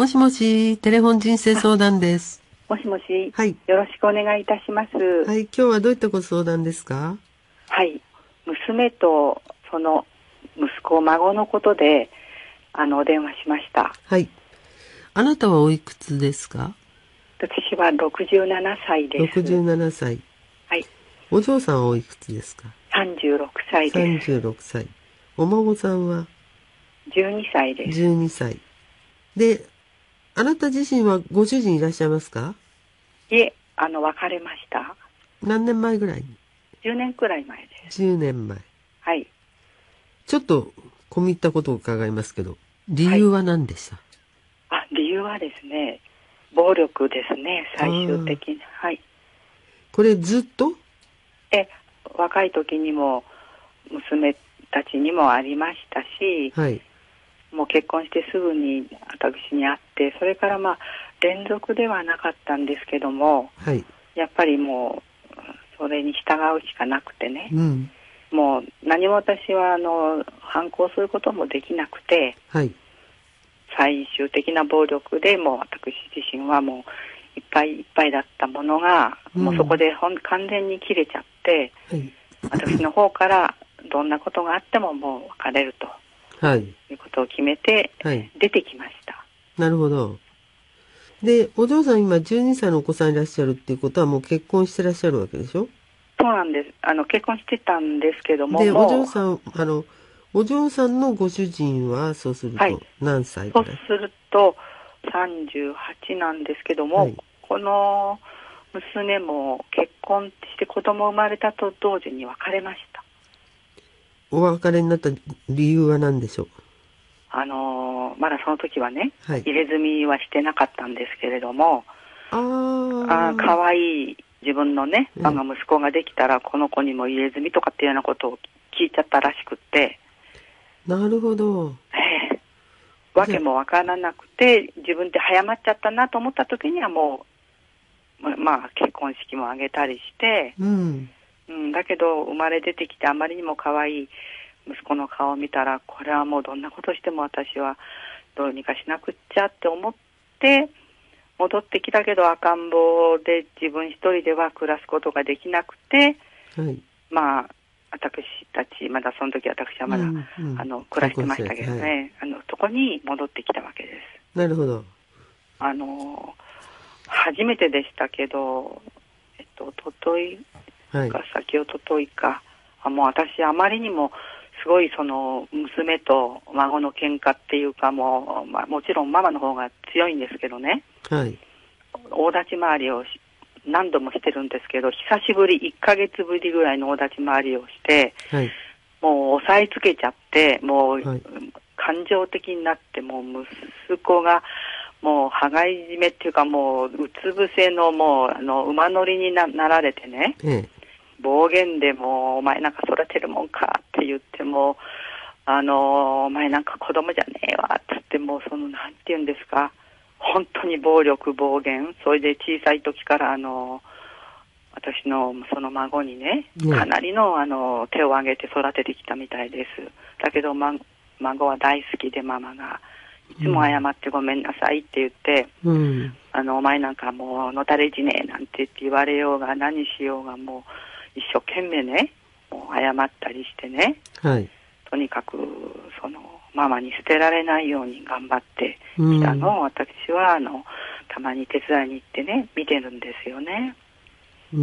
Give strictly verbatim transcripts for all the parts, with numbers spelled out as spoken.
もしもし、テレフォン人生相談です。 もしもし、 はい。 よろしくお願いいたします。 はい、今日はどういったご相談ですか？ はい、娘とその息子、孫のことであのお電話しました。 はい。あなたはおいくつですか？ 私はろくじゅうななさいです。 ろくじゅうななさい。 はい。 お嬢さんはおいくつですか？ さんじゅうろくさいです。 さんじゅうろくさい。お孫さんはじゅうにさいです。 じゅうにさい。で、あなた自身はご主人いらっしゃいますか？ いえ、あの別れました。 何年前ぐらいに？ じゅうねんくらい前です。 じゅうねんまえ。 はい。 ちょっと込み入ったことを伺いますけど、理由は何でした？ はい、あ、理由はですね、暴力ですね、最終的に。はい。 これずっと？ え、若い時にも娘たちにもありましたし、 はい。 もう結婚してすぐに私に会って、それからまあ連続ではなかったんですけども、 はい。 やっぱりもうそれに従うしかなくてね、 うん。 もう何も私はあの反抗することもできなくて、 はい。 最終的な暴力でもう私自身はもういっぱいいっぱいだったものが、うん、もうそこでほん完全に切れちゃって、はい、私の方からどんなことがあってももう別れると。はい、いうことを決めて出てきました。はい、 なるほど。で、お嬢さん今じゅうにさいのお子さんいらっしゃるっていうことはもう結婚してらっしゃるわけでしょ？ そうなんです。あの結婚してたんですけども、 で、 もうお嬢さんあのお嬢さんのご主人はそうすると何歳ぐらい？ はい、そうするとさんじゅうはちなんですけども、はい、この娘も結婚して子供生まれたと同時に別れました。 お別れになった理由は何でしょう？ あのー、まだその時はね、 はい、 入れ墨はしてなかったんですけれども、 ああ可愛い自分のね、あの息子ができたらこの子にも入れ墨とかっていうようなことを聞いちゃったらしくって、 なるほど。 えー、わけもわからなくて自分で早まっちゃったなと思った時にはもうまあ結婚式も挙げたりして、 うんうん、だけど生まれ出てきてあまりにも可愛い息子の顔を見たらこれはもうどんなことしても私はどうにかしなくっちゃって思って戻ってきたけど赤ん坊で自分一人では暮らすことができなくて、はい、まあ私たちまだその時私はまだ、うんうん、あの暮らしてましたけどね、はい、あのとこに戻ってきたわけです。 なるほど。 あの初めてでしたけど、えっとおとといか、はい、先おとといかあもう私あまりにもすごいその娘と孫の喧嘩っていうかもう、まあ、もちろんママの方が強いんですけどね、はい、大立ち回りを何度もしてるんですけど久しぶりいっかげつぶりぐらいの大立ち回りをして、はい、もう押さえつけちゃってもう、はい、感情的になってもう息子がもう羽交い締めっていうかもううつ伏せのもうあの馬乗りに な, なられてね、ええ暴言でもお前なんか育てるもんかって言ってもあのお前なんか子供じゃねえわって言ってもそのなんて言うんですか本当に暴力暴言それで小さい時からあの私のその孫にねかなりのあの手を挙げて育ててきたみたいです。だけど、ま、孫は大好きでママがいつも謝ってごめんなさいって言って、うん、あのお前なんかもうのたれ死ねえなんて言って言われようが何しようがもう一生懸命ねもう謝ったりしてね、はい、とにかくそのママに捨てられないように頑張ってきたのを、うん、私はあのたまに手伝いに行ってね見てるんですよね。うん、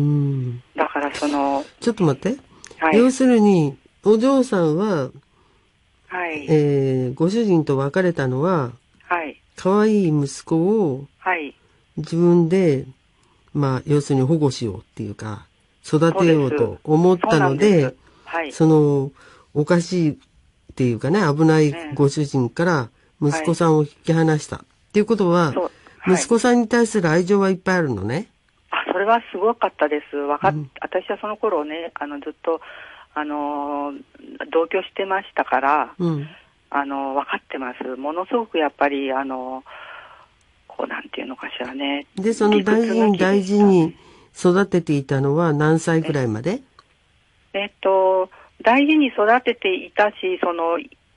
だからそのちょっと待って、はい、要するにお嬢さんは、はいえー、ご主人と別れたのは、はい、可愛い息子を自分で、まあ、要するに保護しようっていうか育てようと思ったので、はい、そのおかしいっていうかね危ないご主人から息子さんを引き離した、はい、っていうことは、はい、息子さんに対する愛情はいっぱいあるのね。 あそれはすごかったです。わかっ、うん、私はその頃ねあのずっとあの同居してましたから、うん、あの分かってます。ものすごくやっぱりあのこうなんていうのかしらね。 でその大事に大事に育てていたのは何歳くらいまで？ えっと大事に育てていたしその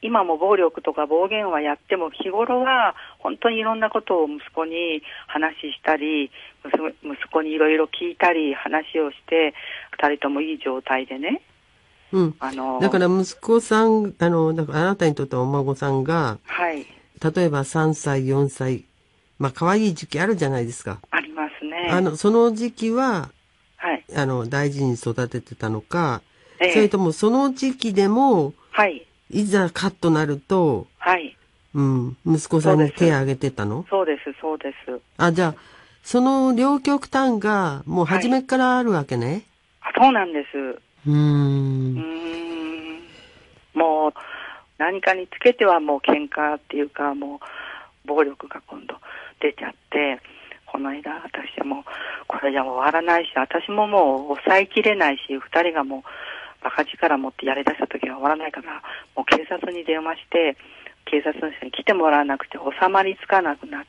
今も暴力とか暴言はやっても、日頃は本当にいろんなことを息子に話したり、息子にいろいろ聞いたり話をして、二人ともいい状態でね。 うん。あの、だから息子さん、あの、だからあなたにとってはお孫さんが、はい。例えばさんさい、よんさい、まあ可愛い時期あるじゃないですか。 ありますね。 あの、その時期は、はい。あの、大事に育ててたのか、ええ、それともその時期でも、はい。いざカッとなると、はい。うん、息子さんに手を挙げてたの？ そうです、そうです。 あ、じゃあ、その両極端がもう初めからあるわけね。 はい、あ、そうなんです。うーん。うーん。もう、何かにつけてはもう喧嘩っていうか、もう、暴力が今度出ちゃって、この間私はもう、これじゃ終わらないし、私ももう抑えきれないし、二人がもう、バカ力持ってやり出した時は終わらないから、もう警察に電話して、警察の人に来てもらわなくて収まりつかなくなって、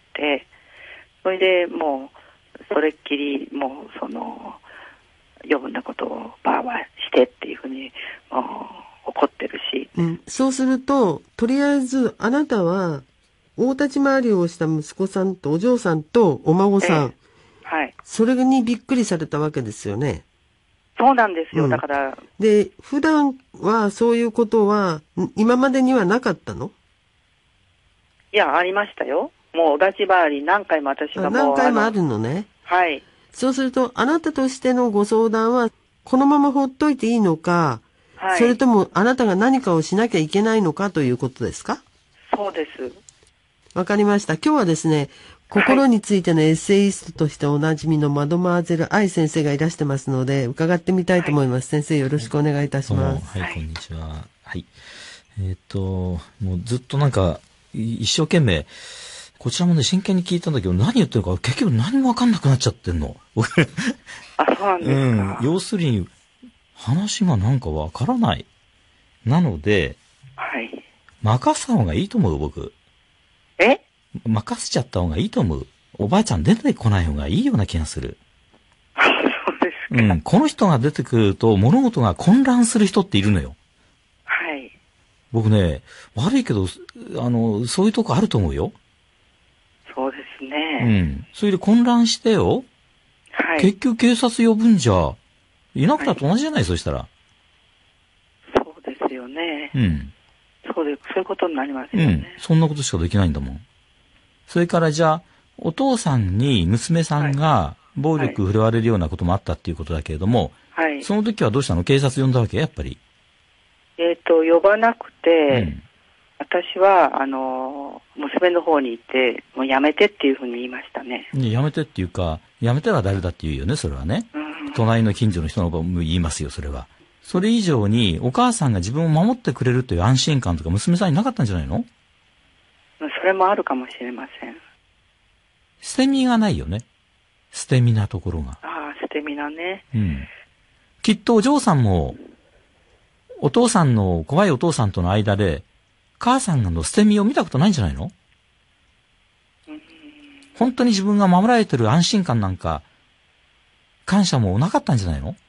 それでもう、それっきり、もう、その、余分なことをバーバーしてっていうふうに、もう怒ってるし、 うん。そうすると、とりあえず、あなたは、大立ち回りをした息子さんとお嬢さんとお孫さん、ええ、はい。それにびっくりされたわけですよね。 そうなんですよ、うん、だから。 で、普段はそういうことは、今までにはなかったの？ いや、ありましたよ。もう、お立ち回り何回も私がもう。 何回もあるのね。 はい。 そうすると、あなたとしてのご相談は、このままほっといていいのか、はい、それともあなたが何かをしなきゃいけないのかということですか？ そうです。 わかりました。今日はですね、心についてのエッセイストとしておなじみのマドマーゼル愛先生がいらしてますので、伺ってみたいと思います。はい、先生、よろしくお願いいたします。 はい、こんにちは。はい。えっと、もうずっとなんか、一生懸命、こちらもね、真剣に聞いたんだけど、何言ってるか結局何もわかんなくなっちゃってんの。 あ、そうなんですか。うん。 要するに、話がなんかわからない。なので、はい。任せた方がいいと思う、僕。 え？ 任せちゃった方がいいと思う。おばあちゃん出てこない方がいいような気がする。 そうですか。 うん。この人が出てくると物事が混乱する人っているのよ。 はい。 僕ね、悪いけど、あの、そういうとこあると思うよ。 そうですね。 うん。それで混乱してよ。はい。結局警察呼ぶんじゃ、いなくたって同じじゃない、はい、そしたら。 そうですよね。 うん。 そうで、そういうことになりますよね。 うん。そんなことしかできないんだもん。それからじゃあ、お父さんに娘さんが暴力振るわれるようなこともあったっていうことだけれども、はい。その時はどうしたの？警察呼んだわけ？やっぱり。 えっと、呼ばなくて、うん、私は、あの、娘の方に行って、もうやめてっていうふうに言いましたね。 やめてっていうか、やめては誰だって言うよね、それはね。うん、隣の近所の人の方も言いますよ、それは。それ以上に、お母さんが自分を守ってくれるという安心感とか娘さんになかったんじゃないの？ それもあるかもしれません。 捨て身がないよね。捨て身なところが。 ああ、捨て身なね。 うん。きっとお嬢さんも、お父さんの、怖いお父さんとの間で、母さんの捨て身を見たことないんじゃないの？うん、本当に自分が守られてる安心感なんか、感謝もなかったんじゃないの？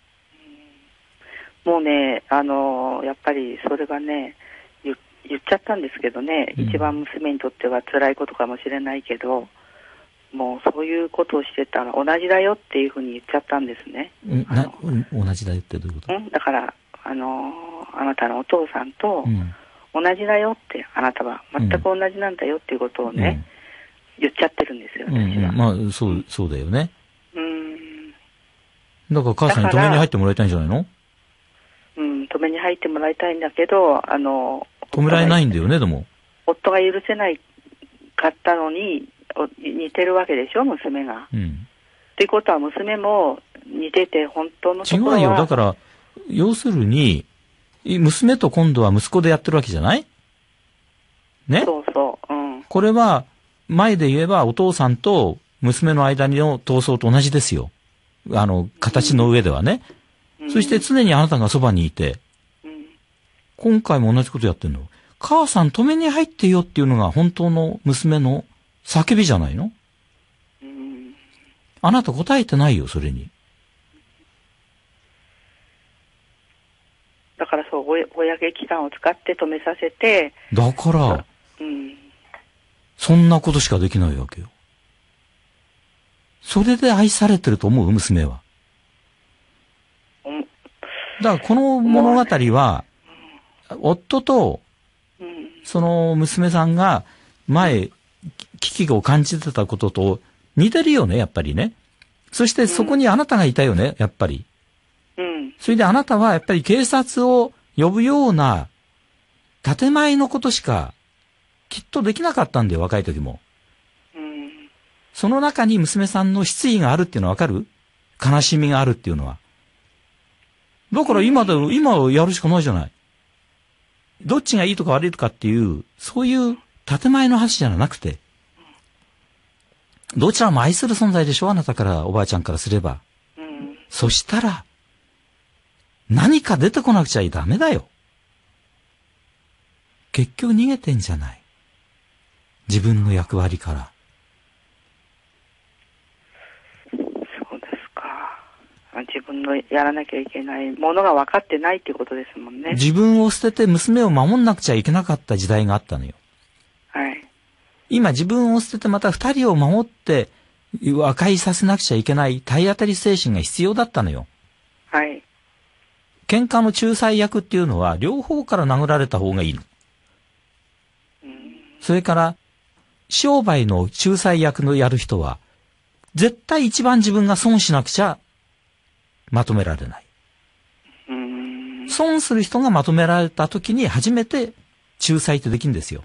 うん、もうね、あの、やっぱりそれがね、言っちゃったんですけどね、うん、一番娘にとっては辛いことかもしれないけど、もうそういうことをしてたら同じだよっていうふうに言っちゃったんですね。 うんな同じだよってどういうこと？ うん、だから、あの、あなたのお父さんと同じだよって、あなたは全く同じなんだよっていうことをね、うん、言っちゃってるんですよ、私は。 うん、まあ、そう、そうだよね。うん。だから母さんに止めに入ってもらいたいんじゃないの？ うん、止めに入ってもらいたいんだけど、あの、 止められないんだよね、でも。 夫が許せないかったのに、似てるわけでしょ、娘が。うん。っていうことは、娘も似てて、本当のところは。 違うよ、だから、要するに、娘と今度は息子でやってるわけじゃない？ね？ そうそう、うん。 これは、前で言えば、お父さんと娘の間の闘争と同じですよ。あの、形の上ではね。うん、そして常にあなたがそばにいて、今回も同じことやってんの。母さん止めに入ってよっていうのが本当の娘の叫びじゃないの？うん、あなた答えてないよ、それに。 だからそう、追公機関を使って止めさせて。 だから、うん、そんなことしかできないわけよ。それで愛されてると思う、娘は。うん、だからこの物語は、うん、夫と、うん、その娘さんが前、危機を感じてたことと似てるよね、やっぱりね。そしてそこにあなたがいたよね、やっぱり。うん。それであなたはやっぱり警察を呼ぶような建前のことしかきっとできなかったんだよ、若い時も。うん。その中に娘さんの失意があるっていうのはわかる？悲しみがあるっていうのは。だから今で、今やるしかないじゃない。どっちがいいとか悪いとかっていう、そういう建前の話じゃなくて、どちらも愛する存在でしょ、あなたから、おばあちゃんからすれば。うん、そしたら、何か出てこなくちゃダメだよ。結局逃げてんじゃない。自分の役割から。 そうですか。自分のやらなきゃいけないものが分かってないっていうことですもんね。 自分を捨てて娘を守んなくちゃいけなかった時代があったのよ。はい。今自分を捨ててまた二人を守って和解させなくちゃいけない体当たり精神が必要だったのよ。はい。喧嘩の仲裁役っていうのは両方から殴られた方がいいの。うん、それから商売の仲裁役のやる人は絶対一番自分が損しなくちゃまとめられない。うん、損する人がまとめられた時に初めて仲裁ってできるんですよ。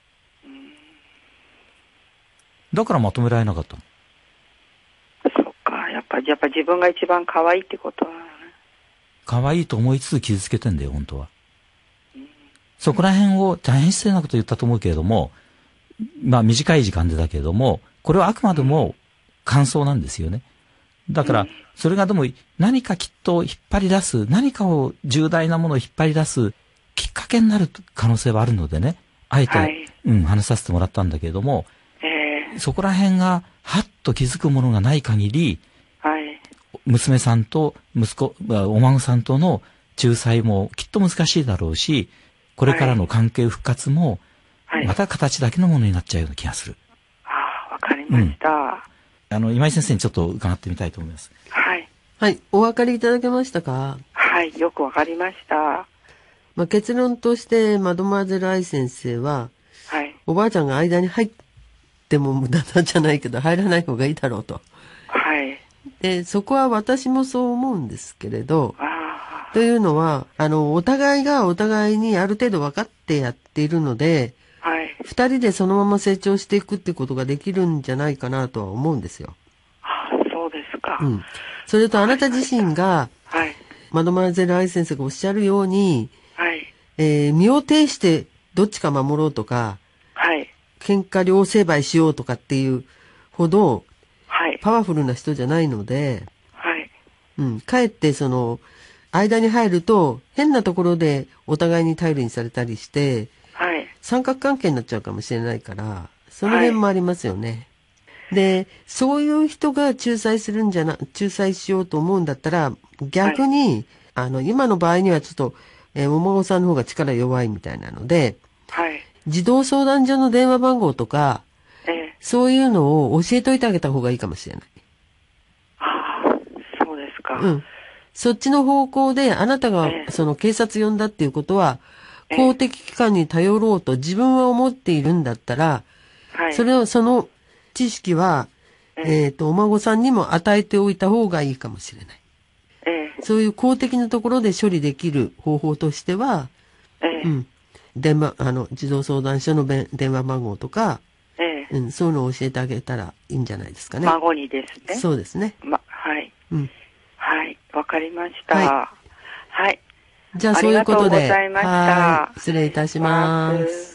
だからまとめられなかったの。 そっか、やっぱ、やっぱ自分が一番可愛いってことは、ね。 可愛いと思いつつ傷つけてんだよ、本当は。うん、そこら辺を大変失礼なこと言ったと思うけれども、まあ短い時間でだけれども、これはあくまでも感想なんですよね。だから、それがでも何かきっと引っ張り出す、何かを重大なものを引っ張り出すきっかけになる可能性はあるのでね、あえて、はい、うん、話させてもらったんだけれども、そこら辺がはっと気づくものがない限り、はい、娘さんと息子、お孫さんとの仲裁もきっと難しいだろうし、これからの関係復活も、また形だけのものになっちゃうような気がする。 はい、ああ、わかりました、うん。 あの、今井先生にちょっと伺ってみたいと思います。 はい。 はい、お分かりいただけましたか？ はい、よくわかりました。 まあ、結論として、マドモアゼル愛先生は、はい、おばあちゃんが間に入ってでも無駄なんじゃないけど入らない方がいいだろうと。はい。で、そこは私もそう思うんですけれど、あというのは、あの、お互いがお互いにある程度分かってやっているので、はい。二人でそのまま成長していくってことができるんじゃないかなとは思うんですよ。 ああ、そうですか。 うん。それとあなた自身が、はい。マドモアゼル愛先生がおっしゃるように、はい。えー、身を挺してどっちか守ろうとか、はい。喧嘩両成敗しようとかっていうほど、はい。パワフルな人じゃないので、はい。うん。かえってその、間に入ると、変なところでお互いに頼りにされたりして、はい。三角関係になっちゃうかもしれないから、その辺もありますよね。はい、で、そういう人が仲裁するんじゃな、仲裁しようと思うんだったら、逆に、はい、あの、今の場合にはちょっと、えー、お孫さんの方が力弱いみたいなので、はい。児童相談所の電話番号とか、ええ、そういうのを教えといてあげた方がいいかもしれない。 ああ、そうですか。 うん。そっちの方向で、あなたが、ええ、その警察呼んだっていうことは、ええ、公的機関に頼ろうと自分は思っているんだったら、はい、それを、その知識は、えっ、えー、と、お孫さんにも与えておいた方がいいかもしれない。ええ、そういう公的なところで処理できる方法としては、ええ、うん。電話、あの、児童相談所の電話番号とか、ええ、うん、そういうのを教えてあげたらいいんじゃないですかね。 孫にですね。 そうですね。 ま、はい。うん。はい、わかりました。はい。はい、 じゃあそういうことで。 ありがとうございました。 はい。失礼いたします。